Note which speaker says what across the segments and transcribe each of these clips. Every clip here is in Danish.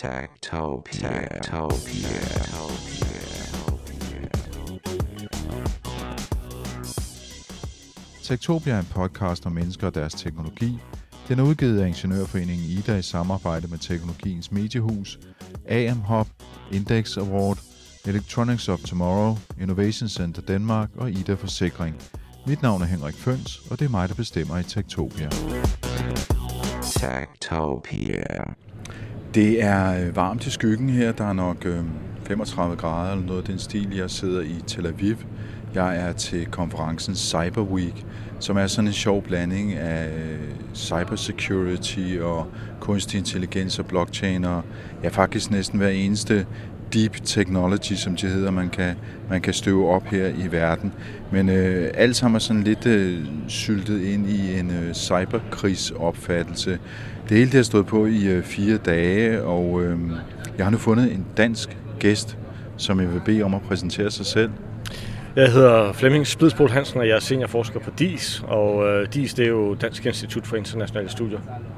Speaker 1: Techtopia.
Speaker 2: Techtopia er en podcast om mennesker og deres teknologi. Den er udgivet af Ingeniørforeningen IDA i samarbejde med Teknologiens Mediehus, AM Hub, Index Award, Electronics of Tomorrow, Innovation Center Danmark og IDA Forsikring. Mit navn er Henrik Føns, og det er mig, der bestemmer i Techtopia.
Speaker 1: Techtopia.
Speaker 2: Det er varmt i skyggen her. Der er nok 35 grader eller noget af den stil. Jeg sidder i Tel Aviv. Jeg er til konferencen Cyber Week, som er sådan en sjov blanding af cybersecurity og kunstig intelligens og blockchain og faktisk næsten hver eneste deep technology, som det hedder, man kan støve op her i verden. Men alt sammen er sådan lidt syltet ind i en cyberkrigsopfattelse. Det hele det har stået på i 4 dage, og jeg har nu fundet en dansk gæst, som jeg vil bede om at præsentere sig selv.
Speaker 3: Jeg hedder Flemming Splidsbold Hansen, og jeg er seniorforsker på DIS, og DIS det er jo Dansk Institut for Internationale Studier.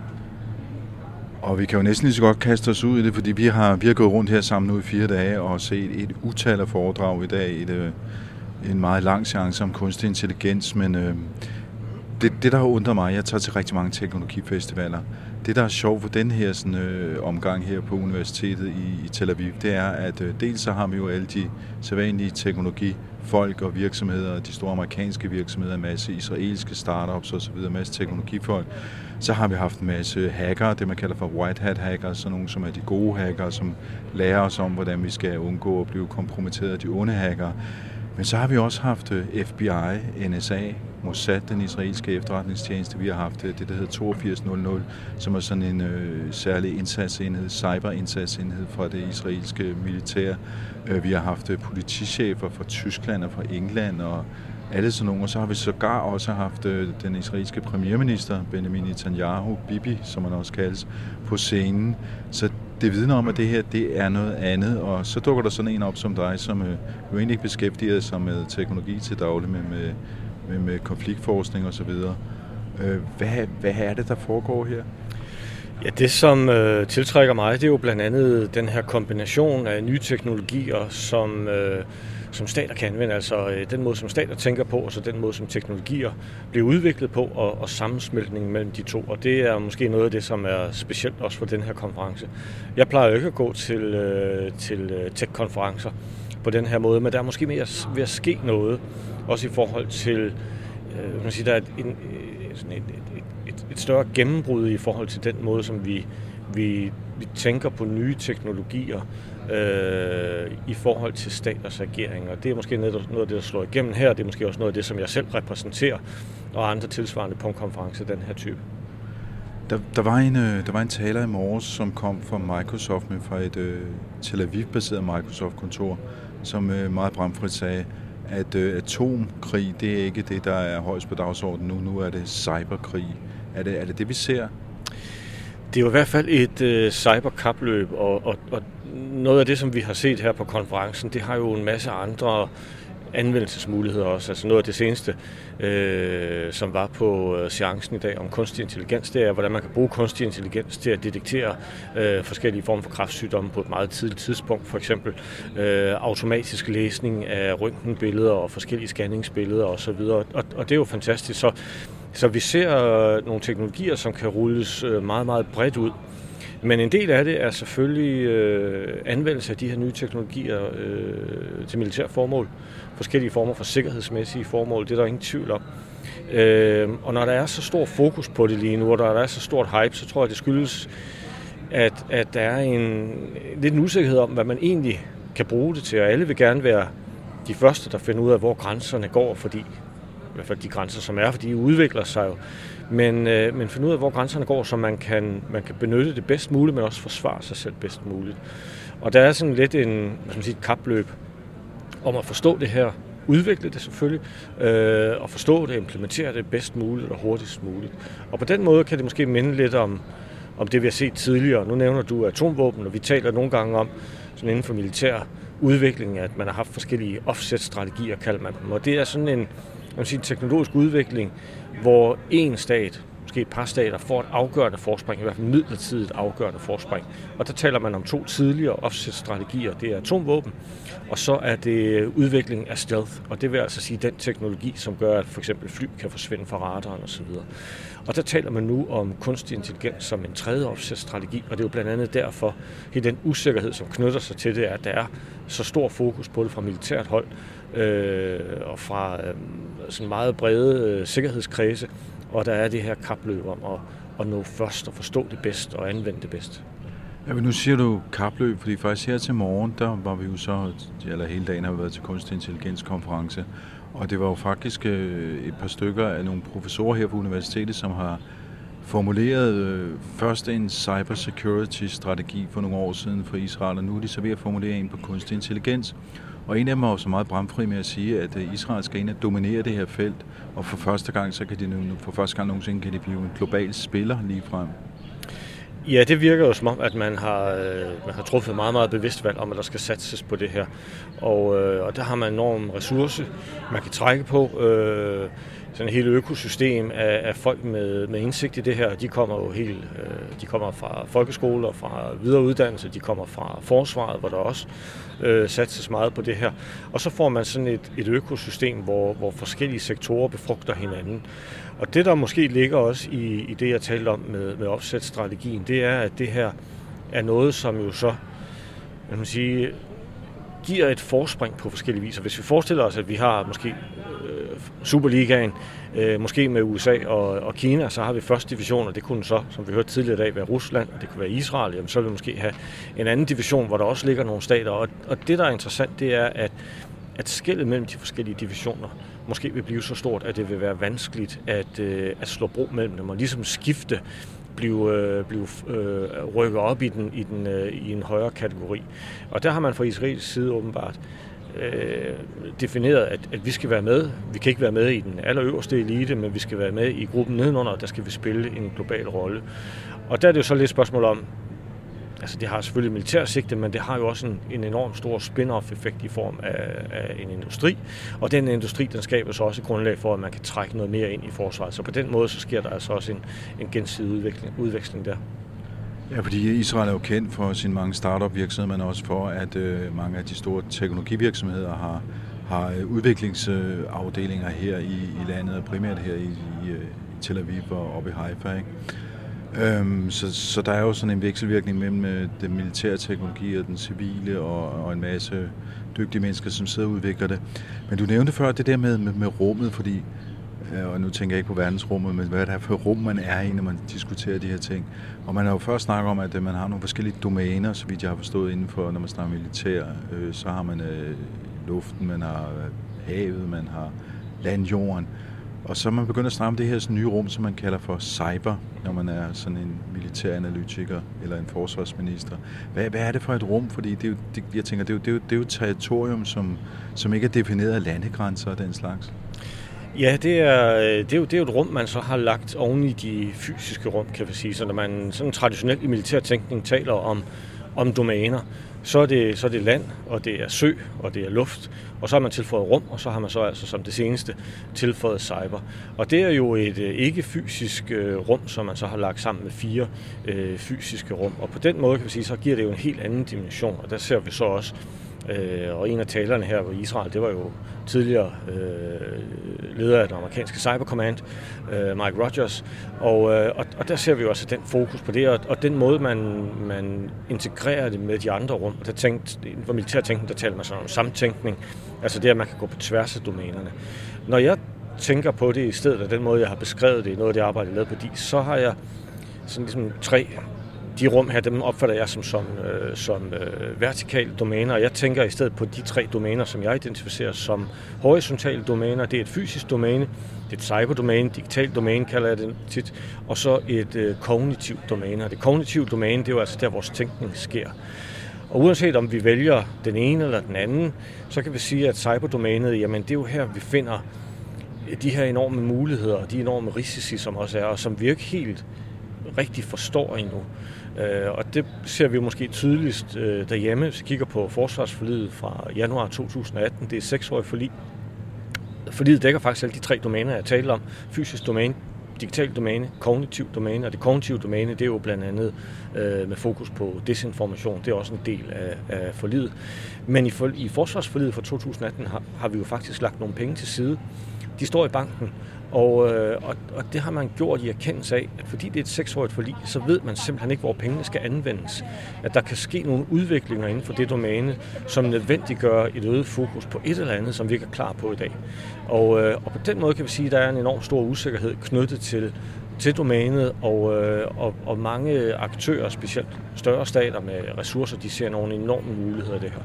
Speaker 2: Og vi kan jo næsten lige så godt kaste os ud i det, fordi vi har gået rundt her sammen nu i 4 dage og set et utal af foredrag i dag. En meget lang seance om kunstig intelligens, men det der har undret mig, jeg tager til rigtig mange teknologifestivaler. Det, der er sjovt for den her omgang her på universitetet i Tel Aviv, det er, at dels så har vi jo alle de sædvanlige teknologifolk og virksomheder, de store amerikanske virksomheder, en masse israelske startups osv., en masse teknologifolk. Så har vi haft en masse hackere, det man kalder for white hat hackere, sådan nogle som er de gode hackere, som lærer os om, hvordan vi skal undgå at blive kompromitteret af de onde hackere. Men så har vi også haft FBI, NSA, Mossad, den israelske efterretningstjeneste. Vi har haft det, der hedder 8200, som er sådan en særlig indsatsenhed, cyberindsatsenhed fra det israelske militær. Vi har haft politichefer fra Tyskland og fra England og alle sådan nogle. Og så har vi sågar også haft den israelske premierminister, Benjamin Netanyahu, Bibi, som han også kaldes, på scenen. Så det vidner om, at det her det er noget andet, og så dukker der sådan en op som dig, som jo egentlig ikke beskæftiger sig med teknologi til daglig, men med konfliktforskning osv. Hvad er det, der foregår her?
Speaker 3: Ja, det som tiltrækker mig, det er jo blandt andet den her kombination af nye teknologier, som stater kan anvende, altså den måde, som stater tænker på, og så den måde, som teknologier bliver udviklet på, og sammensmeltningen mellem de to. Og det er måske noget af det, som er specielt også for den her konference. Jeg plejer jo ikke at gå til tech-konferencer på den her måde, men der er måske mere ved at ske noget, også i forhold til, der er et større gennembrud i forhold til den måde, som vi tænker på nye teknologier i forhold til staters agering. Og det er måske noget af det, der slår igennem her. Det er måske også noget af det, som jeg selv repræsenterer, og andre tilsvarende på en konference af den her type.
Speaker 2: Der var en taler i morges, som kom fra Microsoft, men fra et Tel Aviv-baseret Microsoft-kontor, som meget bramfrit sagde, at atomkrig, det er ikke det, der er højst på dagsordenen nu. Nu er det cyberkrig. Er det, vi ser?
Speaker 3: Det er jo i hvert fald et cyberkapløb, og noget af det, som vi har set her på konferencen, det har jo en masse andre anvendelsesmuligheder også. Altså noget af det seneste, som var på seancen i dag om kunstig intelligens, det er, hvordan man kan bruge kunstig intelligens til at detektere forskellige former for kræftsygdomme på et meget tidligt tidspunkt. For eksempel automatisk læsning af røntgenbilleder og forskellige scanningsbilleder osv. Og det er jo fantastisk. Så vi ser nogle teknologier, som kan rulles meget, meget bredt ud. Men en del af det er selvfølgelig anvendelse af de her nye teknologier til militære formål. Forskellige former for sikkerhedsmæssige formål, det er der ingen tvivl om. Og når der er så stor fokus på det lige nu, og der er så stort hype, så tror jeg, det skyldes, at der er lidt en usikkerhed om, hvad man egentlig kan bruge det til. Og alle vil gerne være de første, der finder ud af, hvor grænserne går, fordi i hvert fald de grænser, som er, for de udvikler sig jo. Men finde ud af, hvor grænserne går, så man kan benytte det bedst muligt, men også forsvare sig selv bedst muligt. Og der er sådan lidt et kapløb om at forstå det her, udvikle det selvfølgelig, og forstå det, implementere det bedst muligt og hurtigst muligt. Og på den måde kan det måske minde lidt om det, vi har set tidligere. Nu nævner du atomvåben, og vi taler nogle gange om, sådan inden for militær udvikling, at man har haft forskellige offset-strategier, kalder man dem. Og det er sådan en teknologisk udvikling, hvor en stat måske et par stater, får et afgørende forspring, i hvert fald midlertidigt afgørende forspring. Og der taler man om 2 tidligere offset-strategier. Det er atomvåben, og så er det udvikling af stealth. Og det vil altså sige den teknologi, som gør, at for eksempel fly kan forsvinde fra radaren osv. Og der taler man nu om kunstig intelligens som en tredje offset-strategi, og det er jo blandt andet derfor, at den usikkerhed, som knytter sig til det, at der er så stor fokus på det fra militært hold og fra sådan meget brede sikkerhedskredse, og der er det her kapløb om at nå først og forstå det bedst og anvende det bedst.
Speaker 2: Ja, men nu siger du kapløb, fordi faktisk her til morgen, der var vi jo så, eller hele dagen har vi været til kunstig intelligenskonference, og det var jo faktisk et par stykker af nogle professorer her på universitetet, som har formuleret først en cybersecurity-strategi for nogle år siden for Israel, og nu er de så ved at formulere en på kunstig intelligens. Og en af dem er jo så meget bramfri med at sige, at Israel skal ind og dominere det her felt, og for første gang nogensinde kan de blive en global spiller lige frem.
Speaker 3: Ja, det virker jo som om, at man har truffet meget, meget bevidst valg om, at der skal satses på det her. Og der har man en enorm ressource, man kan trække på. Sådan et hele økosystem af folk med indsigt i det her. De kommer jo de kommer fra folkeskoler, fra videreuddannelse, de kommer fra forsvaret, hvor der også satses meget på det her. Og så får man sådan et økosystem, hvor forskellige sektorer befrugter hinanden. Og det, der måske ligger også i det, jeg talte om med offset-strategien, det er, at det her er noget, som jo så, man kan sige, giver et forspring på forskellige vis. Hvis vi forestiller os, at vi har måske Superligaen, måske med USA og Kina, så har vi første division, og det kunne så, som vi hørte tidligere i dag, være Rusland, og det kunne være Israel, jamen, så vil vi måske have en anden division, hvor der også ligger nogle stater. Og det, der er interessant, det er, at skellet mellem de forskellige divisioner måske vil blive så stort, at det vil være vanskeligt at slå bro mellem dem, og ligesom skifte, blive rykket op i en højere kategori. Og der har man fra israelsk side åbenbart defineret, at vi skal være med. Vi kan ikke være med i den allerøverste elite, men vi skal være med i gruppen nedenunder, og der skal vi spille en global rolle. Og der er det jo så lidt et spørgsmål om, altså det har selvfølgelig militær sigte, men det har jo også en enorm stor spin-off-effekt i form af en industri, og den industri, den skaber så også et grundlag for, at man kan trække noget mere ind i forsvaret. Så på den måde, så sker der altså også en gensidig udveksling der.
Speaker 2: Ja, fordi Israel er jo kendt for sine mange startup-virksomheder, men også for, at mange af de store teknologivirksomheder har udviklingsafdelinger her i landet, og primært her i Tel Aviv og oppe i Haifa, ikke? Så der er jo sådan en vekselvirkning mellem den militære teknologi og den civile og en masse dygtige mennesker, som sidder og udvikler det. Men du nævnte før det der med rummet, fordi, og nu tænker jeg ikke på verdensrummet, men hvad er det for rum, man er i, når man diskuterer de her ting. Og man har jo først snakket om, at man har nogle forskellige domæner, så vidt jeg har forstået indenfor, når man snakker militær. Så har man luften, man har havet, man har landjorden. Og så er man begyndt at snakke om det her sådan nye rum, som man kalder for cyber, når man er sådan en militæranalytiker eller en forsvarsminister. Hvad er det for et rum? Fordi jeg tænker, det er jo et territorium, som ikke er defineret af landegrænser og den slags.
Speaker 3: Ja, det er jo et rum, man så har lagt oven i de fysiske rum, kan vi sige. Så når man sådan traditionelt i militærtænkning taler om domæner, så er det land, og det er sø, og det er luft, og så har man tilføjet rum, og så har man så altså som det seneste tilføjet cyber. Og det er jo et ikke-fysisk rum, som man så har lagt sammen med 4 fysiske rum. Og på den måde, kan vi sige, så giver det jo en helt anden dimension, og der ser vi så også, og en af talerne her i Israel, det var jo tidligere leder af den amerikanske Cyber Command, Mike Rogers, og der ser vi jo også den fokus på det, og den måde, man integrerer det med de andre rum. Og inden for militærtænkning, der taler man sådan om samtænkning, altså det, at man kan gå på tværs af domænerne. Når jeg tænker på det i stedet af den måde, jeg har beskrevet det i noget af det arbejde, jeg lavede på DIS, så har jeg sådan ligesom 3. De rum her, dem opfatter jeg som vertikale domæner, og jeg tænker i stedet på de 3 domæner, som jeg identificerer som horisontale domæner. Det er et fysisk domæne, det er et cyberdomæne, digitalt domæne kalder jeg det tit, og så et kognitivt domæne. Og det kognitive domæne, det er jo altså der, vores tænkning sker. Og uanset om vi vælger den ene eller den anden, så kan vi sige, at cyberdomænet, jamen det er jo her, vi finder de her enorme muligheder, og de enorme risici, som også er, og som vi ikke helt rigtig forstår endnu. Og det ser vi måske tydeligst derhjemme, hvis vi kigger på forsvarsforliget fra januar 2018. Det er 6-årig forlig. Forliget dækker faktisk alle de 3 domæner, jeg talte om. Fysisk domæne, digitalt domæne, kognitivt domæne, og det kognitive domæne, det er jo blandt andet med fokus på desinformation. Det er også en del af forliget. Men i forsvarsforliget fra 2018 har vi jo faktisk lagt nogle penge til side. De står i banken, og det har man gjort i erkendelse af, at fordi det er et 6-årigt forlig, så ved man simpelthen ikke, hvor pengene skal anvendes. At der kan ske nogle udviklinger inden for det domæne, som nødvendiggør et øget fokus på et eller andet, som vi ikke er klar på i dag. Og på den måde kan vi sige, at der er en enorm stor usikkerhed knyttet til domænet, og mange aktører, specielt større stater med ressourcer, de ser nogle enorme muligheder i det her.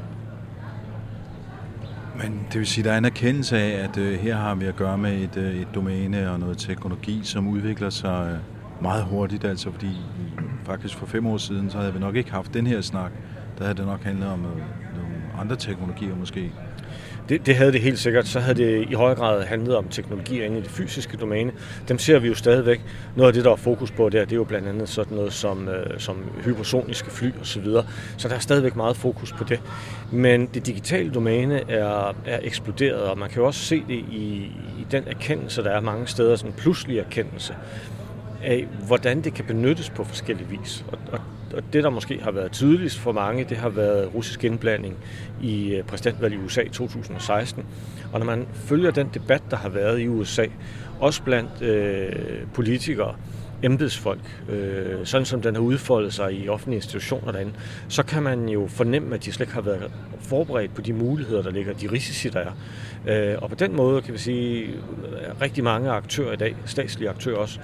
Speaker 2: Men det vil sige, at der er en erkendelse af, at her har vi at gøre med et domæne og noget teknologi, som udvikler sig meget hurtigt. Altså fordi faktisk for 5 år siden, så havde vi nok ikke haft den her snak. Der havde det nok handlet om nogle andre teknologier måske.
Speaker 3: Det havde det helt sikkert. Så havde det i høj grad handlet om teknologier inde i det fysiske domæne. Dem ser vi jo stadigvæk. Noget af det, der er fokus på der, det er jo blandt andet sådan noget som hypersoniske fly osv. Så der er stadigvæk meget fokus på det. Men det digitale domæne er eksploderet, og man kan jo også se det i den erkendelse, der er mange steder, sådan en pludselig erkendelse af, hvordan det kan benyttes på forskellige vis. Og det, der måske har været tydeligst for mange, det har været russisk indblanding i præsidentvalget i USA i 2016. Og når man følger den debat, der har været i USA, også blandt politikere, embedsfolk, sådan som den har udfoldet sig i offentlige institutioner derinde, så kan man jo fornemme, at de slet ikke har været forberedt på de muligheder, der ligger, de risici, der er. Og på den måde kan vi sige, at rigtig mange aktører i dag, statslige aktører også,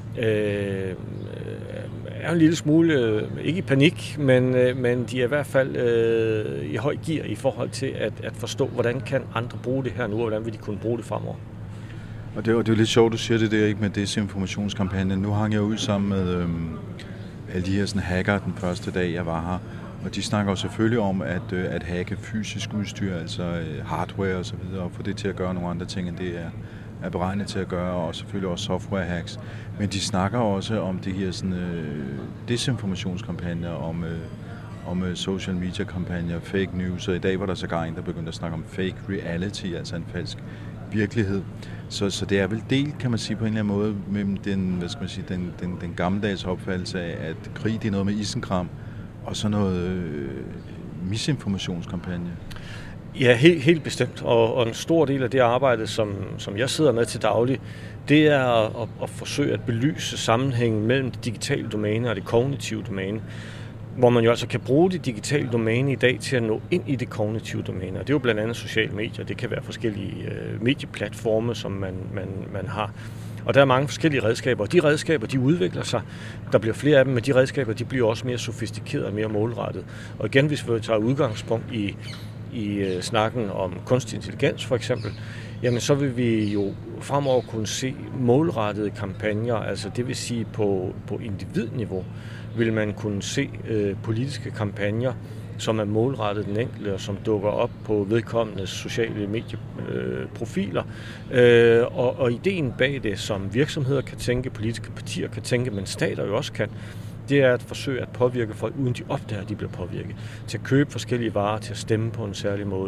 Speaker 3: er en lille smule, ikke i panik, men de er i hvert fald i høj gear i forhold til at forstå, hvordan kan andre bruge det her nu, og hvordan vil de kunne bruge det fremover.
Speaker 2: Og det er jo lidt sjovt, du siger det der ikke med desinformationskampagnen. Nu hang jeg ud sammen med alle de her sådan hacker den første dag, jeg var her. Og de snakker jo selvfølgelig om at hacke fysisk udstyr, altså hardware og så videre, og få det til at gøre nogle andre ting, end det er beregnet til at gøre, og selvfølgelig også software hacks. Men de snakker også om det her sådan, desinformationskampagner, om social media kampagner, fake news, og i dag var der sågar en, der begyndte at snakke om fake reality, altså en falsk virkelighed. Så det er vel delt, kan man sige, på en eller anden måde, mellem den gammeldags opfattelse af, at krig det er noget med isenkram, og så noget misinformationskampagne.
Speaker 3: Ja, helt bestemt. Og en stor del af det arbejde, som jeg sidder med til daglig, det er at forsøge at belyse sammenhængen mellem det digitale domæne og det kognitive domæne, hvor man jo altså kan bruge det digitale domæne i dag til at nå ind i det kognitive domæne. Og det er jo blandt andet sociale medier, det kan være forskellige medieplatforme, som man har. Og der er mange forskellige redskaber, og de redskaber, de udvikler sig. Der bliver flere af dem, men de redskaber, de bliver også mere sofistikerede og mere målrettet. Og igen, hvis vi tager udgangspunkt i snakken om kunstig intelligens for eksempel, jamen så vil vi jo fremover kunne se målrettede kampagner, altså det vil sige på individniveau vil man kunne se politiske kampagner, som er målrettet den enkelte, og som dukker op på vedkommendes sociale medieprofiler. Og ideen bag det, som virksomheder kan tænke, politiske partier kan tænke, men stater jo også kan, det er at forsøge at påvirke folk, uden de opdager, at de bliver påvirket. Til at købe forskellige varer, til at stemme på en særlig måde.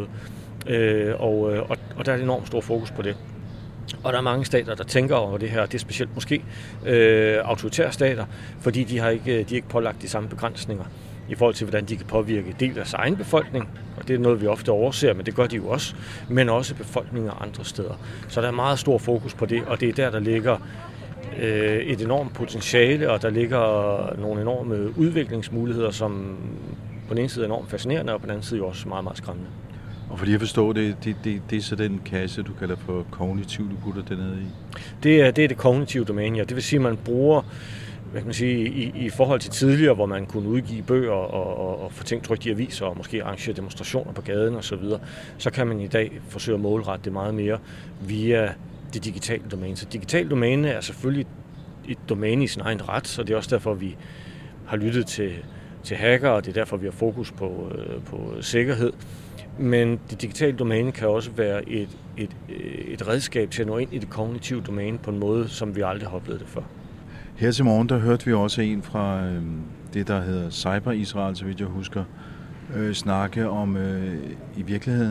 Speaker 3: Og der er et enormt stor fokus på det. Og der er mange stater, der tænker over det her. Det er specielt måske autoritære stater, fordi de er ikke pålagt de samme begrænsninger i forhold til, hvordan de kan påvirke del af deres egen befolkning. Og det er noget, vi ofte overser, men det gør de jo også. Men også befolkninger andre steder. Så der er meget stor fokus på det, og det er der ligger et enormt potentiale, og der ligger nogle enorme udviklingsmuligheder, som på den ene side er enormt fascinerende, og på den anden side jo også meget, meget skræmmende.
Speaker 2: Og fordi jeg forstår det er så den kasse, du kalder for kognitiv, du putter det ned i?
Speaker 3: Det er det kognitive domæne, ja. Det vil sige, at man bruger, hvad kan man sige, i forhold til tidligere, hvor man kunne udgive bøger og få ting trykt i aviser, og måske arrangere demonstrationer på gaden osv., så kan man i dag forsøge at målrette det meget mere via det digitale domæne. Så digitale domæne er selvfølgelig et domæne i sin egen ret, så det er også derfor, vi har lyttet til hacker, og det er derfor, vi har fokus på sikkerhed. Men det digitale domæne kan også være et redskab til at nå ind i det kognitive domæne på en måde, som vi aldrig har oplevet det før.
Speaker 2: Her til morgen, der hørte vi også en fra det, der hedder Cyber Israel, så vidt jeg husker, snakke om i virkeligheden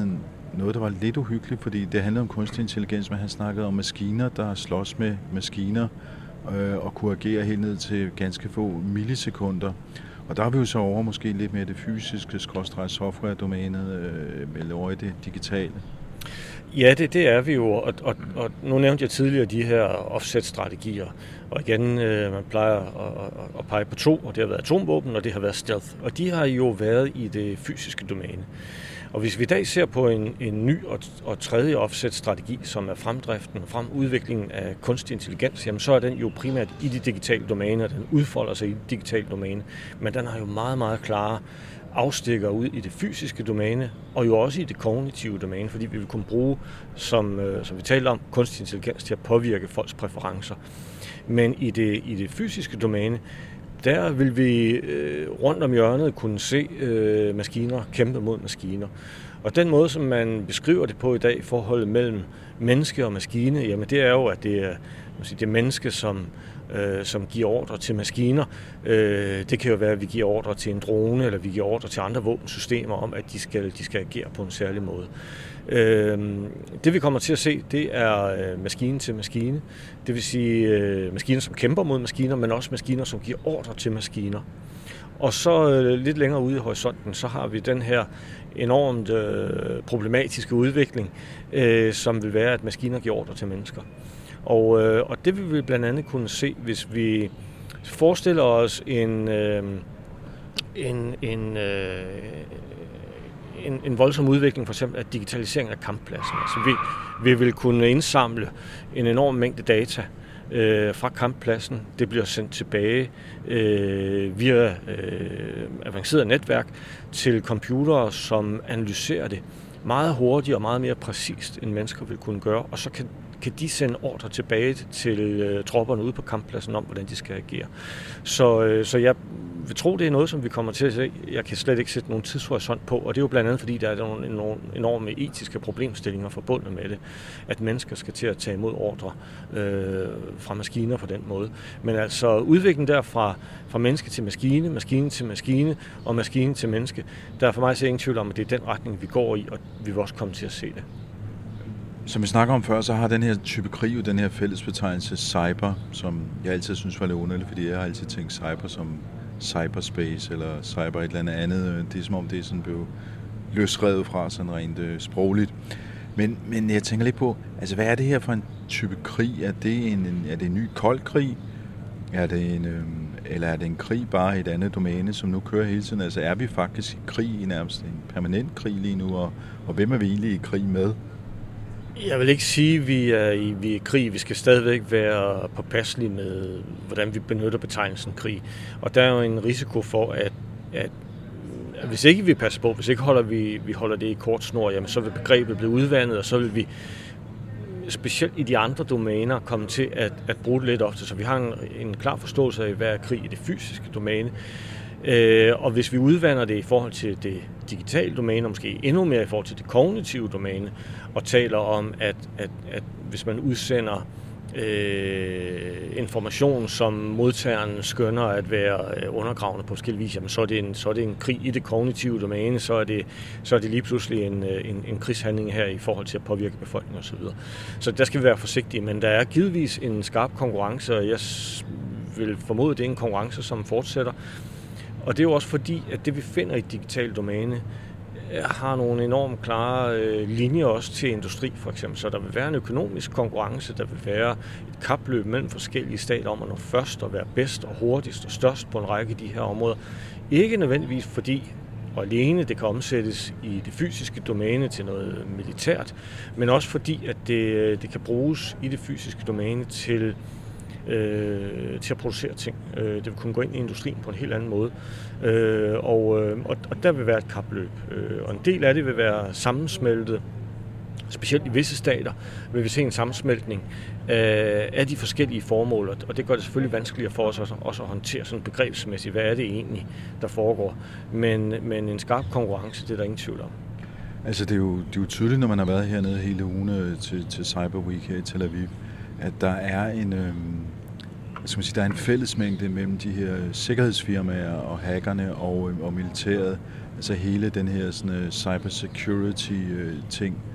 Speaker 2: noget, der var lidt uhyggeligt, fordi det handlede om kunstig intelligens, men han snakkede om maskiner, der slås med maskiner og kunne agere helt ned til ganske få millisekunder. Og der er vi jo så over måske lidt mere det fysiske software-domænet, vel over i det digitale.
Speaker 3: Ja, det er vi jo, og nu nævnte jeg tidligere de her offset-strategier, og igen, man plejer at pege på to, og det har været atomvåben, og det har været stealth, og de har jo været i det fysiske domæne. Og hvis vi i dag ser på en ny og tredje offset-strategi, som er fremdriften og udviklingen af kunstig intelligens, jamen så er den jo primært i det digitale domæne, og den udfolder sig i det digitale domæne, men den har jo meget, meget klare afstikker ud i det fysiske domæne, og jo også i det kognitive domæne, fordi vi vil kunne bruge, som vi talte om, kunstig intelligens til at påvirke folks præferencer. Men i det fysiske domæne, der vil vi rundt om hjørnet kunne se maskiner kæmpe mod maskiner. Og den måde, som man beskriver det på i dag, forholdet mellem menneske og maskine, jamen det er jo, at det er menneske, som giver ordre til maskiner. Det kan jo være, at vi giver ordre til en drone, eller vi giver ordre til andre våbensystemer om, at de skal agere på en særlig måde. Det vi kommer til at se, det er maskine til maskine. Det vil sige maskiner, som kæmper mod maskiner, men også maskiner, som giver ordre til maskiner. Og så lidt længere ude i horisonten, så har vi den her enormt problematiske udvikling, som vil være, at maskiner giver ordre til mennesker. Og det vil vi blandt andet kunne se, hvis vi forestiller os en voldsom udvikling, for eksempel af digitalisering af kamppladsen. Altså vi vil kunne indsamle en enorm mængde data fra kamppladsen. Det bliver sendt tilbage via avanceret netværk til computere, som analyserer det meget hurtigere og meget mere præcist, end mennesker vil kunne gøre. Og så kan de sende ordre tilbage til tropperne ude på kamppladsen om, hvordan de skal agere. Så jeg vil tro, det er noget, som vi kommer til at se. Jeg kan slet ikke sætte nogen tidshorisont på, og det er jo blandt andet, fordi der er nogle enorme etiske problemstillinger forbundet med det, at mennesker skal til at tage imod ordre fra maskiner på den måde. Men altså udviklingen der fra menneske til maskine, maskine til maskine og maskine til menneske, der er for mig så ingen tvivl om, at det er den retning, vi går i, og vi vil også komme til at se det.
Speaker 2: Som vi snakker om før, så har den her type krig jo den her fællesbetegnelse cyber, som jeg altid synes var lidt underligt, fordi jeg har altid tænkt cyber som cyberspace eller cyber et eller andet. Det er som om det er sådan blevet løsrevet fra sådan rent sprogligt. Men jeg tænker lidt på, altså hvad er det her for en type krig? Er det en ny kold krig? Eller er det en krig bare i et andet domæne, som nu kører hele tiden? Altså er vi faktisk i krig, i nærmest en permanent krig lige nu, og hvem er vi egentlig i krig med?
Speaker 3: Jeg vil ikke sige, at vi er i krig. Vi skal stadigvæk være påpasselige med, hvordan vi benytter betegnelsen krig. Og der er jo en risiko for, at hvis ikke vi passer på, hvis ikke vi holder det i kort snor, jamen så vil begrebet blive udvandet, og så vil vi specielt i de andre domæner komme til at bruge det lidt ofte. Så vi har en klar forståelse af, hvad er krig i det fysiske domæne. Og hvis vi udvander det i forhold til det digitale domæne, og måske endnu mere i forhold til det kognitive domæne, og taler om, at hvis man udsender information, som modtageren skønner at være undergravende på forskellige vis, jamen så er det en krig i det kognitive domæne, så er det lige pludselig en krigshandling her i forhold til at påvirke befolkningen osv. Så der skal vi være forsigtige, men der er givetvis en skarp konkurrence, og jeg vil formode, at det er en konkurrence, som fortsætter. Og det er jo også fordi, at det vi finder i et digitalt domæne, har nogle enormt klare linjer også til industri for eksempel. Så der vil være en økonomisk konkurrence, der vil være et kapløb mellem forskellige stater om at nå først og være bedst og hurtigst og størst på en række af de her områder. Ikke nødvendigvis fordi og alene det kan omsættes i det fysiske domæne til noget militært, men også fordi, at det kan bruges i det fysiske domæne til at producere ting. Det vil kunne gå ind i industrien på en helt anden måde. Og der vil være et kapløb. Og en del af det vil være sammensmeltet. Specielt i visse stater vil vi se en sammensmeltning af de forskellige formål, og det gør det selvfølgelig vanskeligere for os også at håndtere sådan begrebsmæssigt, hvad er det egentlig, der foregår. Men en skarp konkurrence, det er der ingen tvivl om.
Speaker 2: Altså det er jo tydeligt, når man har været hernede hele ugen til Cyber Week her i Tel Aviv, at der er skal man sige, der er en fællesmængde mellem de her sikkerhedsfirmaer og hackerne og militæret. Altså hele den her sådan, cybersecurity-ting.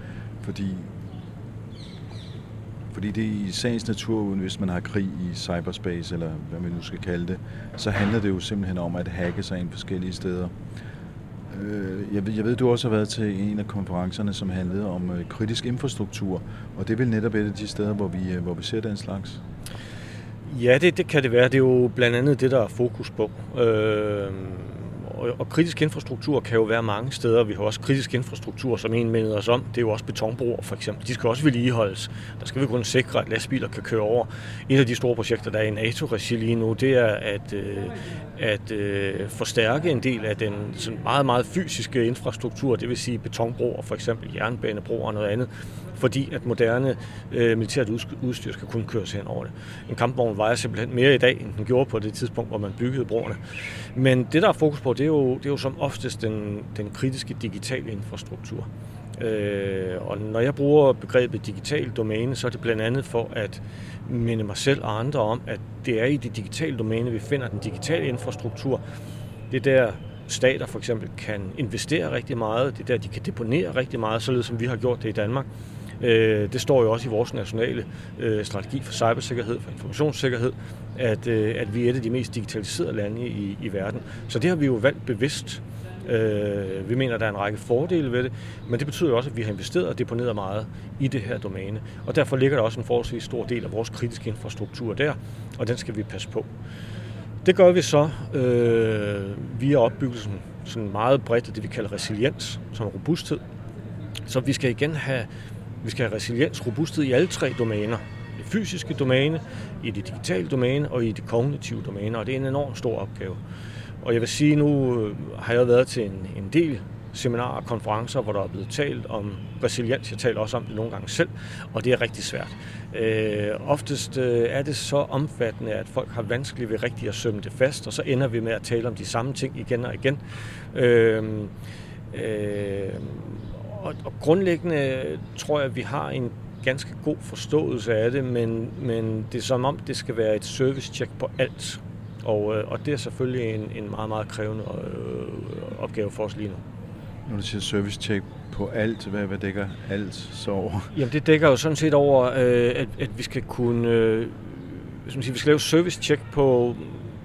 Speaker 2: Fordi det i sagens natur, hvis man har krig i cyberspace, eller hvad man nu skal kalde det, så handler det jo simpelthen om at hacke sig ind forskellige steder. Jeg ved, du også har været til en af konferencerne, som handlede om kritisk infrastruktur, og det er vel netop et af de steder, hvor vi ser den slags?
Speaker 3: Ja, det kan det være. Det er jo blandt andet det, der er fokus på. Og kritisk infrastruktur kan jo være mange steder. Vi har også kritisk infrastruktur, som en mindede os om. Det er jo også betonbroer, for eksempel. De skal også vedligeholdes. Der skal vi kunne sikre, at lastbiler kan køre over. Et af de store projekter, der er i NATO-regi lige nu, det er at forstærke en del af den sådan meget, meget fysiske infrastruktur, det vil sige betonbroer, for eksempel jernbanebroer og noget andet, fordi at moderne militært udstyr skal kunne køres hen over det. En kampvogn vejer simpelthen mere i dag, end den gjorde på det tidspunkt, hvor man byggede broerne. Men det, der er fokus på, det er jo som oftest den kritiske digitale infrastruktur. Og når jeg bruger begrebet digital domæne, så er det blandt andet for at minde mig selv og andre om, at det er i det digitale domæne, vi finder den digitale infrastruktur. Det er der stater for eksempel kan investere rigtig meget, det er der, de kan deponere rigtig meget, således som vi har gjort det i Danmark. Det står jo også i vores nationale strategi for cybersikkerhed, for informationssikkerhed, at vi er et af de mest digitaliserede lande i verden. Så det har vi jo valgt bevidst. Vi mener, at der er en række fordele ved det, men det betyder jo også, at vi har investeret og deponeret meget i det her domæne. Og derfor ligger der også en forholdsvis stor del af vores kritiske infrastruktur der, og den skal vi passe på. Det gør vi så via opbyggelsen sådan meget bredt af det, vi kalder resiliens, som robusthed. Så vi skal igen have resiliens, robusthed i alle tre domæner. Det fysiske domæne, i det digitale domæne og i det kognitive domæne, og det er en enormt stor opgave. Og jeg vil sige, nu har jeg været til en del seminarer og konferencer, hvor der er blevet talt om resiliens. Jeg taler også om det nogle gange selv, og det er rigtig svært. Oftest er det så omfattende, at folk har vanskeligt ved rigtig at sømme det fast, og så ender vi med at tale om de samme ting igen og igen. Og grundlæggende tror jeg, at vi har en ganske god forståelse af det, men det er som om, det skal være et service-check på alt. Og det er selvfølgelig en meget, meget krævende opgave for os lige nu.
Speaker 2: Når du siger service-check på alt, hvad dækker alt så over?
Speaker 3: Jamen det dækker jo sådan set over, at vi skal kunne, vi skal lave service-check på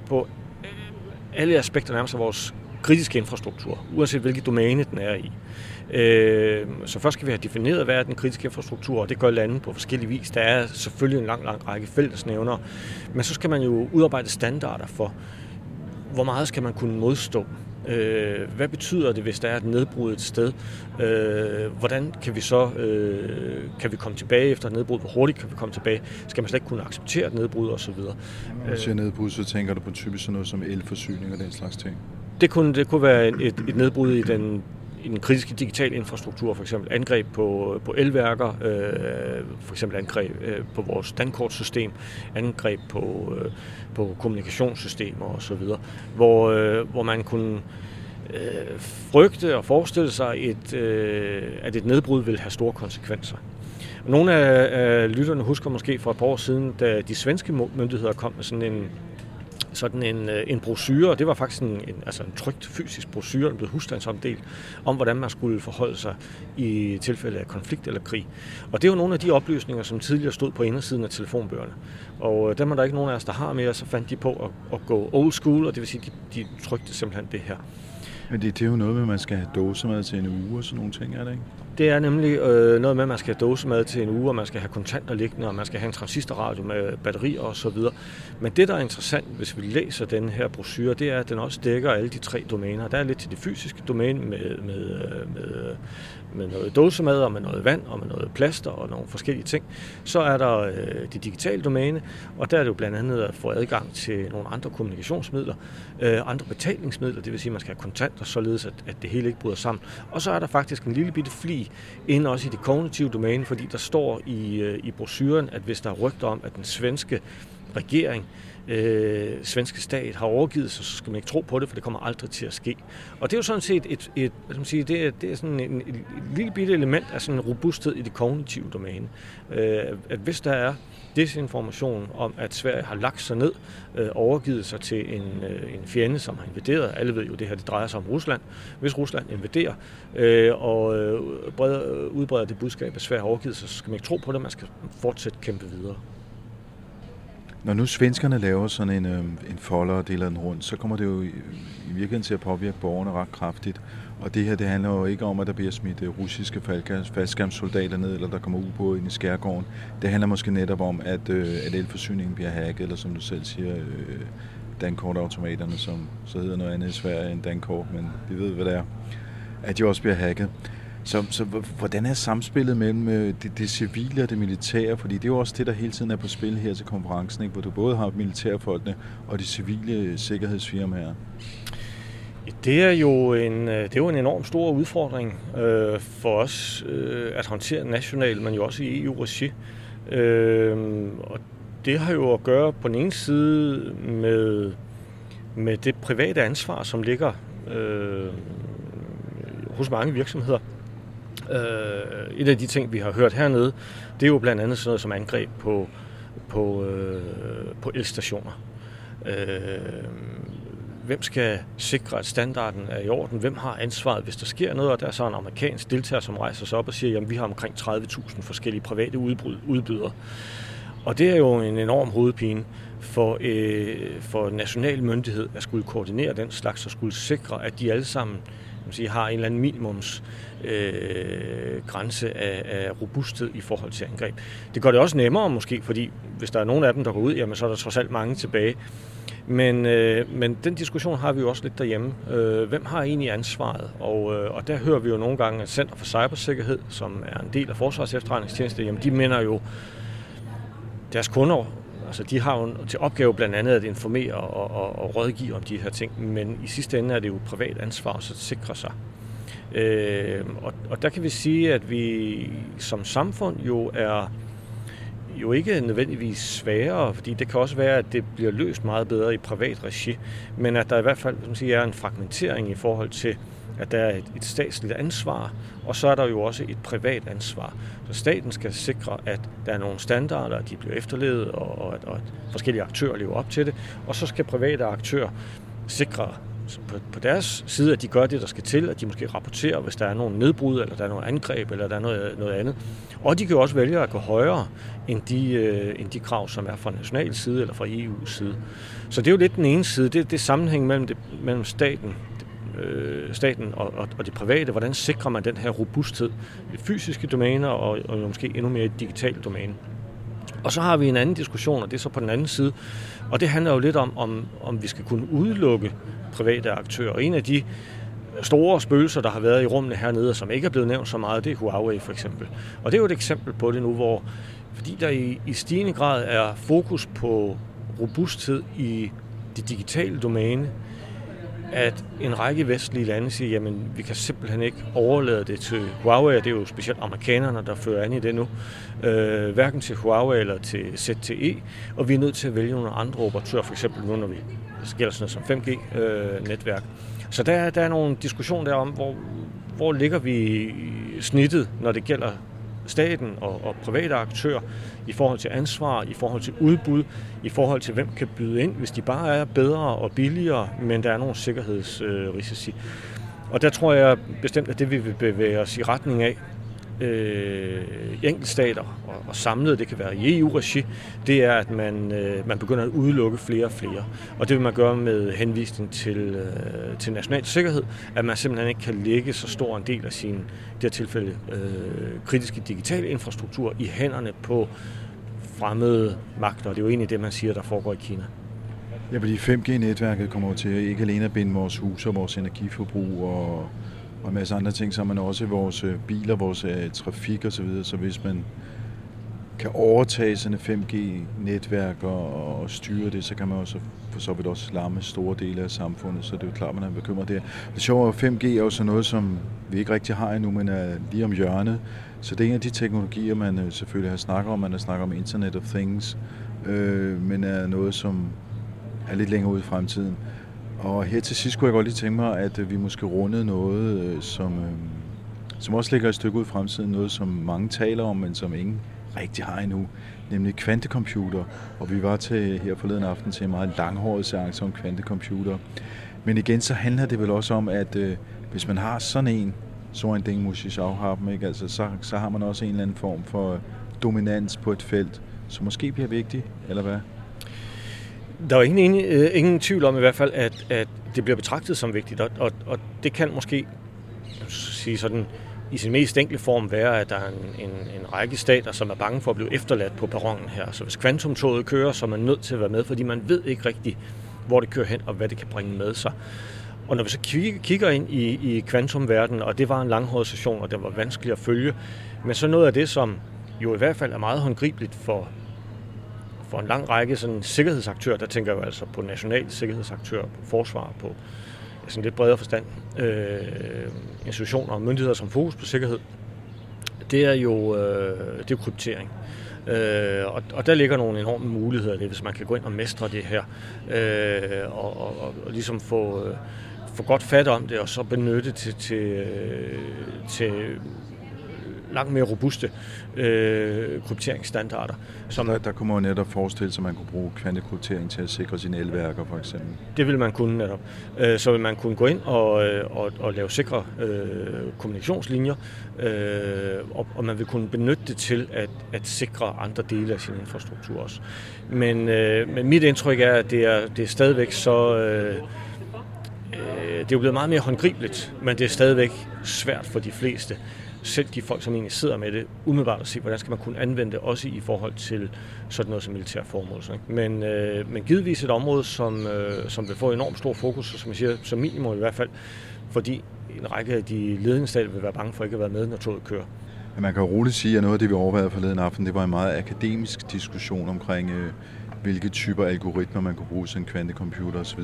Speaker 3: alle aspekter nærmest af vores kritiske infrastruktur, uanset hvilket domæne den er i. Så først skal vi have defineret, hvad er den kritiske infrastruktur, og det gør landet på forskellige vis. Der er selvfølgelig en lang række fællesnævnere, men så skal man jo udarbejde standarder for, hvor meget skal man kunne modstå. Hvad betyder det, hvis der er et nedbrud et sted? Hvordan kan vi så kan vi komme tilbage efter et nedbrud? Hvor hurtigt kan vi komme tilbage? Skal man slet ikke kunne acceptere et nedbrud osv.?
Speaker 2: Når du siger nedbrud, så tænker du på typisk sådan noget som elforsyning og den slags ting?
Speaker 3: Det kunne være et nedbrud i den kritiske digitale infrastruktur, for eksempel angreb på elværker, for eksempel angreb på vores dankortsystem, angreb på kommunikationssystemer osv., hvor man kunne frygte og forestille sig, at et nedbrud vil have store konsekvenser. Nogle af lytterne husker måske for et par år siden, da de svenske myndigheder kom med sådan en brochure, og det var faktisk en trykt fysisk brochure, der blev husstandsomdelt, om hvordan man skulle forholde sig i tilfælde af konflikt eller krig. Og det er jo nogle af de oplysninger, som tidligere stod på indersiden af telefonbøgerne. Og dem er der ikke nogen af os, der har mere, så fandt de på at gå old school, og det vil sige, de trykte simpelthen det her.
Speaker 2: Men det er jo noget med, at man skal have dåsemad til en uge og sådan nogle ting, er det ikke?
Speaker 3: Det er nemlig noget med, at man skal have dåsemad til en uge, og man skal have kontanter liggende, og man skal have en transistorradio med batterier og så videre. Men det, der er interessant, hvis vi læser den her brochure, det er, at den også dækker alle de tre domæner. Der er lidt til det fysiske domæne med noget dåsemad, og med noget vand, og med noget plaster og nogle forskellige ting. Så er der det digitale domæne, og der er det jo blandt andet at få adgang til nogle andre kommunikationsmidler, andre betalingsmidler, det vil sige, at man skal have kontanter, således at det hele ikke bryder sammen. Og så er der faktisk en lille bitte flig inde også i det kognitive domæne, fordi der står i brochuren, at hvis der er rygter om, at den svenske regering, svenske stat har overgivet sig, så skal man ikke tro på det, for det kommer aldrig til at ske. Og det er jo sådan set det er sådan et lille bitte element af sådan en robusthed i det kognitive domæne. At hvis der er desinformation om, at Sverige har lagt sig ned, overgivet sig til en fjende, som har invaderet. Alle ved jo, det her det drejer sig om Rusland. Hvis Rusland invaderer og udbreder det budskab, at Sverige har overgivet sig, så skal man ikke tro på det, man skal fortsætte kæmpe videre.
Speaker 2: Når nu svenskerne laver sådan en folder og deler den rundt, så kommer det jo i virkeligheden til at påvirke borgerne ret kraftigt. Og det her, det handler jo ikke om, at der bliver smidt russiske faldskærmssoldater ned, eller der kommer ubåde ind i skærgården. Det handler måske netop om, at elforsyningen bliver hacket, eller som du selv siger, dankortautomaterne, som så hedder noget andet i Sverige end dankort, men vi ved, hvad det er, at de også bliver hacket. Så hvordan er samspillet mellem det civile og det militære? Fordi det er jo også det, der hele tiden er på spil her til konferencen, ikke? Hvor du både har militærfolkene og de civile sikkerhedsfirmaer.
Speaker 3: Det er jo en enorm stor udfordring for os at håndtere nationalt, men jo også i EU-regi. Og det har jo at gøre på den ene side med det private ansvar, som ligger hos mange virksomheder. Et af de ting, vi har hørt hernede, det er jo blandt andet sådan noget som angreb på elstationer. Hvem skal sikre, at standarden er i orden? Hvem har ansvaret, hvis der sker noget? Og der er så en amerikansk deltager, som rejser sig op og siger, at vi har omkring 30.000 forskellige private udbydere. Og det er jo en enorm hovedpine for national myndighed at skulle koordinere den slags og skulle sikre, at de alle sammen har en eller anden minimums grænse af robusthed i forhold til angreb. Det gør det også nemmere måske, fordi hvis der er nogen af dem, der går ud, jamen, så er der trods alt mange tilbage. Men den diskussion har vi jo også lidt derhjemme. Hvem har egentlig ansvaret? Og der hører vi jo nogle gange, at Center for Cybersikkerhed, som er en del af Forsvarets Efterretningstjeneste, jamen de mener jo deres kunder, altså de har jo til opgave blandt andet at informere og rådgive om de her ting, men i sidste ende er det jo privat ansvar at sikre sig. Og der kan vi sige, at vi som samfund jo ikke nødvendigvis sværere, fordi det kan også være, at det bliver løst meget bedre i privat regi, men at der i hvert fald er en fragmentering i forhold til, at der er et statsligt ansvar, og så er der jo også et privat ansvar. Så staten skal sikre, at der er nogle standarder, de bliver efterlevet, og at forskellige aktører lever op til det, og så skal private aktører sikre på deres side, at de gør det, der skal til, at de måske rapporterer, hvis der er nogle nedbrud, eller der er nogle angreb, eller der er noget andet. Og de kan også vælge at gå højere end de krav, som er fra national side eller fra EU's side. Så det er jo lidt den ene side, det er sammenhæng mellem staten og det private. Hvordan sikrer man den her robusthed i fysiske domæner og måske endnu mere i digitale domæne. Og så har vi en anden diskussion, og det er så på den anden side, og det handler jo lidt om vi skal kunne udelukke private aktører. Og en af de store spøgelser, der har været i rummene hernede, som ikke er blevet nævnt så meget, det er Huawei for eksempel. Og det er jo et eksempel på det nu, fordi der i stigende grad er fokus på robusthed i det digitale domæne, at en række vestlige lande siger, jamen vi kan simpelthen ikke overlade det til Huawei, og det er jo specielt amerikanerne, der fører an i det nu, hverken til Huawei eller til ZTE, og vi er nødt til at vælge nogle andre operatører, for eksempel nu, når det gælder sådan noget som 5G-netværk. Så der er nogle diskussioner derom, hvor ligger vi snittet, når det gælder staten og private aktører, i forhold til ansvar, i forhold til udbud, i forhold til hvem kan byde ind, hvis de bare er bedre og billigere, men der er nogle sikkerhedsrisici. Og der tror jeg bestemt, at det vi vil bevæge os i retning af, enkeltstater og samlet, det kan være i EU-regi, det er, at man begynder at udelukke flere og flere. Og det vil man gøre med henvisning til national sikkerhed, at man simpelthen ikke kan lægge så stor en del af sin, i det her tilfælde, kritiske digitale infrastruktur i hænderne på fremmede magter. Det er jo egentlig det, man siger, der foregår i Kina.
Speaker 2: Ja, fordi 5G-netværket kommer til ikke alene at binde vores hus og vores energiforbrug og en masse andre ting, så man også vores biler, vores trafik og så videre. Så hvis man kan overtage sådan et 5G-netværk og styre det, så kan man også for så vidt også lamme store dele af samfundet, så det er jo klart, man er bekymret der. Det sjove er, 5G er jo sådan noget, som vi ikke rigtig har endnu, men er lige om hjørnet. Så det er en af de teknologier, man selvfølgelig har snakket om. Man har snakket om Internet of Things, men er noget, som er lidt længere ude i fremtiden. Og her til sidst kunne jeg godt lige tænke mig, at vi måske rundede noget, som også ligger et stykke ud i fremtiden, noget som mange taler om, men som ingen rigtig har endnu, nemlig kvantecomputer. Og vi var her forleden aften til en meget langhåret seance om kvantecomputer. Men igen, så handler det vel også om, at hvis man har sådan en, så en ding muss ich auch haben, ikke? Altså, så har man også en eller anden form for dominans på et felt, som måske bliver vigtigt, eller hvad?
Speaker 3: Der er ingen tvivl om i hvert fald, at det bliver betragtet som vigtigt, og det kan måske sige sådan, i sin mest enkle form være, at der er en række stater, som er bange for at blive efterladt på perronen her. Så hvis kvantumtoget kører, så er man nødt til at være med, fordi man ved ikke rigtigt, hvor det kører hen, og hvad det kan bringe med sig. Og når vi så kigger ind i kvantumverdenen, og det var en langhåret session, og det var vanskeligt at følge, men så noget af det, som jo i hvert fald er meget håndgribeligt for en lang række sådan sikkerhedsaktører, der tænker jeg jo altså på nationale sikkerhedsaktører, på forsvar, på sådan lidt bredere forstand, institutioner og myndigheder som fokus på sikkerhed, det er jo kryptering. Og der ligger nogle enorme muligheder, hvis man kan gå ind og mestre det her, og ligesom få godt fat om det, og så benytte til langt mere robuste krypteringsstandarder.
Speaker 2: Der kunne man jo netop forestille sig, at man kunne bruge kvantekryptering til at sikre sine elværker, for eksempel.
Speaker 3: Det vil man kunne netop. Så vil man kunne gå ind og lave sikre kommunikationslinjer, og man vil kunne benytte det til at sikre andre dele af sin infrastruktur også. Men mit indtryk er, at det er stadigvæk så... det er jo blevet meget mere håndgribeligt, men det er stadigvæk svært for de fleste, selv de folk, som egentlig sidder med det, umiddelbart at se, hvordan skal man kunne anvende det, også i forhold til sådan noget som militær formål. Men givetvis et område, som vil få enormt stor fokus, og som jeg siger, som minimum i hvert fald, fordi en række af de ledende stater vil være bange for ikke at være med, når toget kører.
Speaker 2: Ja, man kan jo roligt sige, at noget af det, vi overvejede forleden aften, det var en meget akademisk diskussion omkring, hvilke typer algoritmer man kunne bruge til en kvantecomputer osv.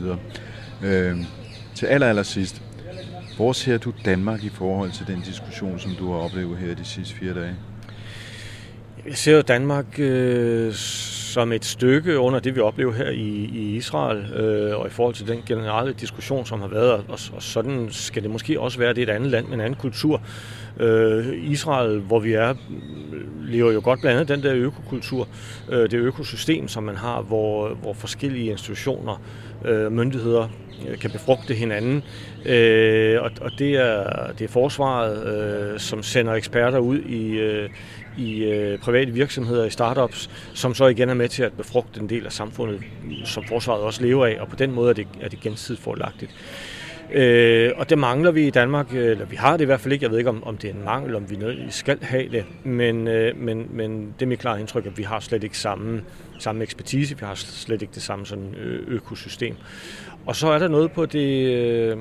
Speaker 2: Til allersidst, hvor ser du Danmark i forhold til den diskussion, som du har oplevet her de sidste 4 dage?
Speaker 3: Jeg ser jo Danmark som et stykke under det, vi oplever her i Israel, og i forhold til den generelle diskussion, som har været, og sådan skal det måske også være, det er et andet land med en anden kultur. Israel, hvor vi er, lever jo godt blandt andet den der økokultur, det økosystem, som man har, hvor forskellige institutioner, myndigheder kan befrugte hinanden. Og det er forsvaret, som sender eksperter ud i private virksomheder, i startups, som så igen er med til at befrugte en del af samfundet, som forsvaret også lever af, og på den måde er det gensidigt fordelagtigt. Og det mangler vi i Danmark, eller vi har det i hvert fald ikke. Jeg ved ikke, om det er en mangel, om vi nødvendigvis skal have det, men det er mit klare indtryk, at vi har slet ikke samme ekspertise, vi har slet ikke det samme sådan økosystem. Og så er der noget på det,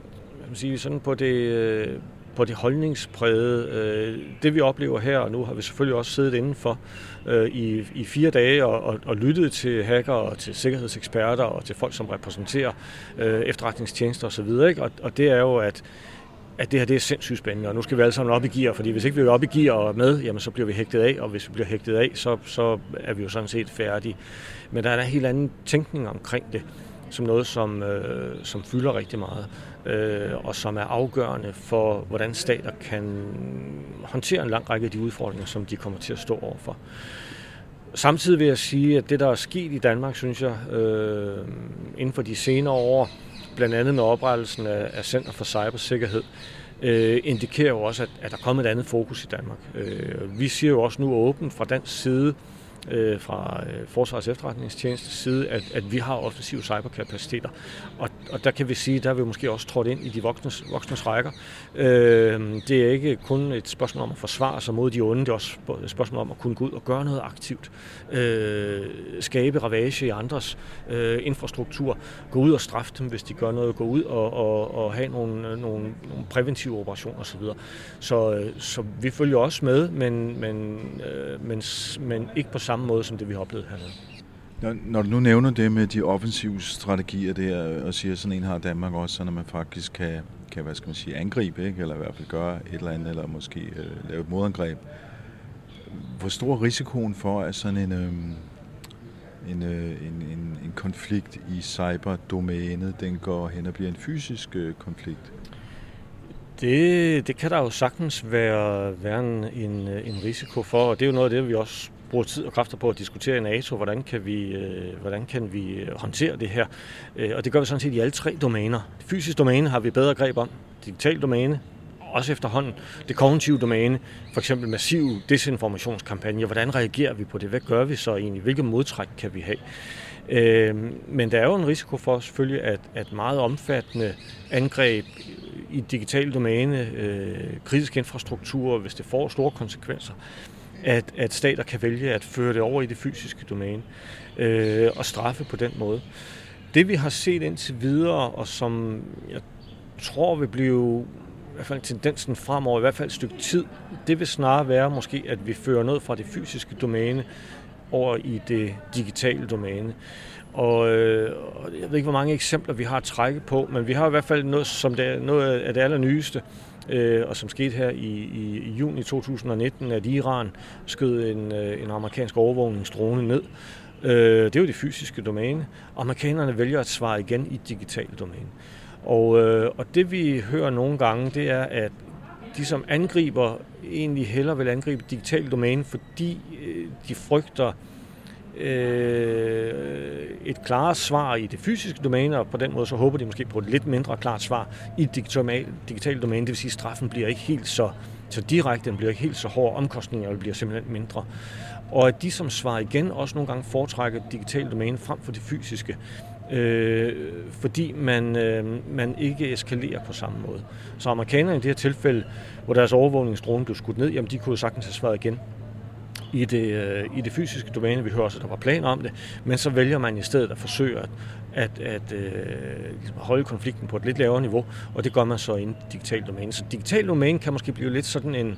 Speaker 3: på det holdningsprægede. Det vi oplever her, og nu har vi selvfølgelig også siddet indenfor i 4 dage og lyttet til hacker og til sikkerhedseksperter og til folk, som repræsenterer efterretningstjenester osv. Og det er jo, at det her det er sindssygt spændende, og nu skal vi alle sammen op i gear, fordi hvis ikke vi er op i gear og med, jamen så bliver vi hægtet af, og hvis vi bliver hægtet af, så er vi jo sådan set færdige. Men der er en helt anden tænkning omkring det, som noget, som fylder rigtig meget, og som er afgørende for, hvordan stater kan håndtere en lang række af de udfordringer, som de kommer til at stå overfor. Samtidig vil jeg sige, at det, der er sket i Danmark, synes jeg, inden for de senere år, blandt andet med oprettelsen af Center for Cybersikkerhed, indikerer jo også, at der er kommet et andet fokus i Danmark. Vi siger jo også nu åbent fra dansk side, fra Forsvarets Efterretningstjenestes side, at vi har offensive cyberkapaciteter. Og der kan vi sige, der er vi måske også trådt ind i de voksnes rækker. Det er ikke kun et spørgsmål om at forsvare sig mod de onde, det er også et spørgsmål om at kunne gå ud og gøre noget aktivt. Skabe ravage i andres infrastruktur. Gå ud og straffe dem, hvis de gør noget. Gå ud og have nogle præventive operationer osv. Så vi følger også med, men ikke på samme måde, som det vi har oplevet hernede.
Speaker 2: Når du nu nævner det med de offensive strategier der, og siger, at sådan en har Danmark også, så når man faktisk kan hvad skal man sige, angribe, ikke? Eller i hvert fald gøre et eller andet, eller måske lave et modangreb. Hvor stor er risikoen for, at sådan en konflikt i cyberdomænet, den går hen og bliver en fysisk konflikt?
Speaker 3: Det kan der jo sagtens være en risiko for, og det er jo noget af det, vi også bruger tid og kræfter på at diskutere i NATO. Hvordan kan vi håndtere det her? Og det gør vi sådan set i alle 3 domæner. Det fysiske domæne har vi bedre greb om. Digital domæne, også efterhånden. Det kognitive domæne, for eksempel massive desinformationskampagner. Hvordan reagerer vi på det? Hvad gør vi så egentlig? Hvilke modtræk kan vi have? Men der er jo en risiko for selvfølgelig, at meget omfattende angreb i digital domæne, kritisk infrastruktur, hvis det får store konsekvenser, at stater kan vælge at føre det over i det fysiske domæne og straffe på den måde. Det vi har set indtil videre, og som jeg tror vil blive i hvert fald tendensen fremover, i hvert fald et stykke tid, det vil snarere være måske, at vi fører noget fra det fysiske domæne over i det digitale domæne. Og jeg ved ikke, hvor mange eksempler vi har at trække på, men vi har i hvert fald noget af det allernyeste, og som skete her i juni 2019, at Iran skød en amerikansk overvågningsdrone ned. Det er jo det fysiske domæne. Amerikanerne vælger at svare igen i digitale domæne. Og det vi hører nogle gange, det er, at de som angriber egentlig hellere vil angribe digitale domæne, fordi de frygter et klart svar i det fysiske domæne, og på den måde så håber de måske på et lidt mindre klart svar i digitale domæne. Det vil sige, at straffen bliver ikke helt så direkte, den bliver ikke helt så hård, omkostningerne bliver simpelthen mindre. Og at de som svarer igen også nogle gange foretrækker digitale domæne frem for det fysiske, fordi man ikke eskalerer på samme måde. Så amerikanerne i det her tilfælde, hvor deres overvågningsdrone blev skudt ned, jamen de kunne sagtens have svaret igen i det fysiske domæne. Vi hører også, at der var planer om det, men så vælger man i stedet at forsøge at holde konflikten på et lidt lavere niveau, og det gør man så i en digital domæne. Så digital domæne kan måske blive lidt sådan en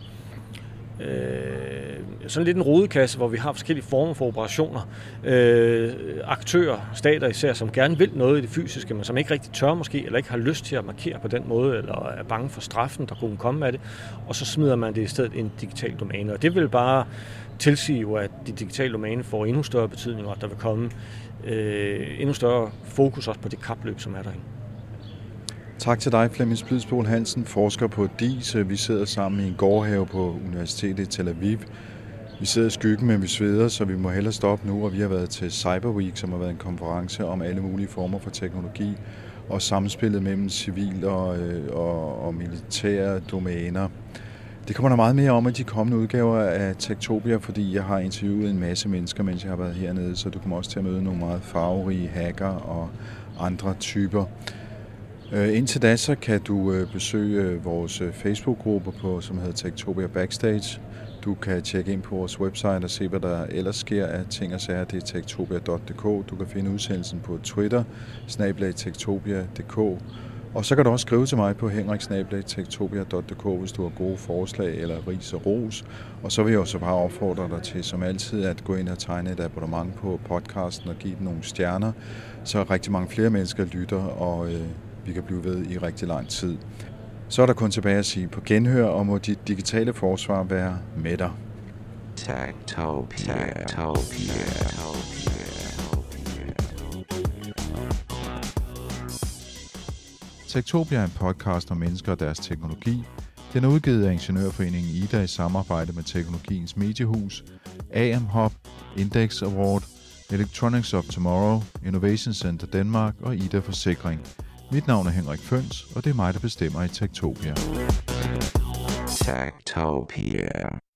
Speaker 3: rodekasse, hvor vi har forskellige former for operationer. Aktører, stater især, som gerne vil noget i det fysiske, men som ikke rigtig tør måske, eller ikke har lyst til at markere på den måde, eller er bange for straffen, der kunne komme af det, og så smider man det i stedet i en digital domæne. Og det vil bare tilsige jo, at de digitale domæne får endnu større betydning, og at der vil komme endnu større fokus også på det kapløb, som er derinde.
Speaker 2: Tak til dig, Flemming Splidsbol Hansen, forsker på DIS. Vi sidder sammen i en gårdhave på Universitetet i Tel Aviv. Vi sidder i skyggen, men vi sveder, så vi må hellere stoppe nu, og vi har været til Cyber Week, som har været en konference om alle mulige former for teknologi og samspillet mellem civil og militære domæner. Det kommer der meget mere om i de kommende udgaver af Techtopia, fordi jeg har interviewet en masse mennesker, mens jeg har været hernede, så du kommer også til at møde nogle meget farverige hacker og andre typer. Indtil da, så kan du besøge vores Facebook-gruppe, som hedder Techtopia Backstage. Du kan tjekke ind på vores website og se, hvad der ellers sker af ting og sager. Det er techtopia.dk. Du kan finde udsendelsen på Twitter, @techtopia.dk. Og så kan du også skrive til mig på henrik@techtopia.dk, hvis du har gode forslag eller ris og ros. Og så vil jeg også bare opfordre dig til, som altid, at gå ind og tegne et abonnement på podcasten og give den nogle stjerner, så rigtig mange flere mennesker lytter, og vi kan blive ved i rigtig lang tid. Så er der kun tilbage at sige på genhør, og må dit digitale forsvar være med dig. Techtopia. Techtopia er en podcast om mennesker og deres teknologi. Den er udgivet af Ingeniørforeningen IDA i samarbejde med Teknologiens Mediehus, AM Hub, Index Award, Electronics of Tomorrow, Innovation Center Danmark og IDA Forsikring. Mit navn er Henrik Føns, og det er mig, der bestemmer i Techtopia.